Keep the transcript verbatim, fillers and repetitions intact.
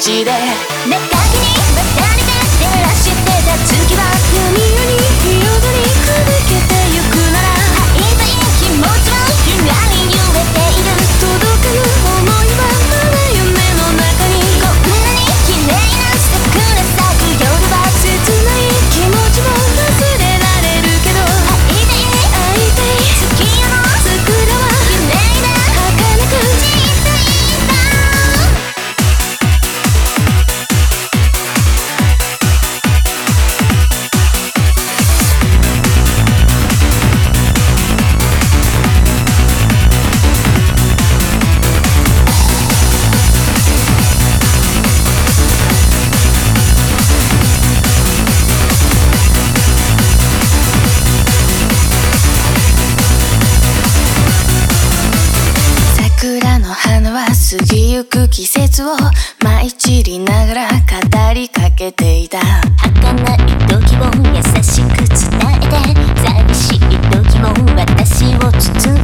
ちで中に渡りで照らしてた月は闇夜に彩りくぶけてゆくなら会いたい気持ちはひらり揺れている届かぬ想いはまだ夢の中にこんなに綺麗な桜咲く夜は切ない気持ちも忘れられるけど会いたい会いたい月夜の桜は綺麗で儚く散っていた桜の花は過ぎゆく季節を舞い散りながら語りかけていた儚い時を優しく伝えて寂しい時も私を包んで